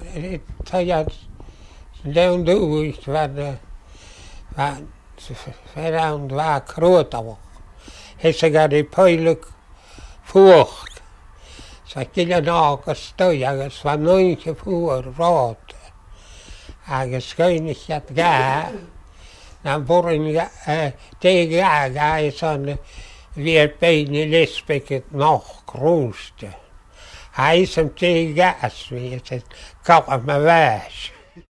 tajad lewn dŵr fewn dwa crwyd o. Hes ag ar ei poelwg ffwch. Sa gila nog ystoi agos fan nwyn chi ffwr rod. Agos gyn eich at ga. Na'n bwryn deg ag a eson fi'r bein i lesbeg et noch grwst. Hij is hem tegen gas, weet je, kan het maar wijs.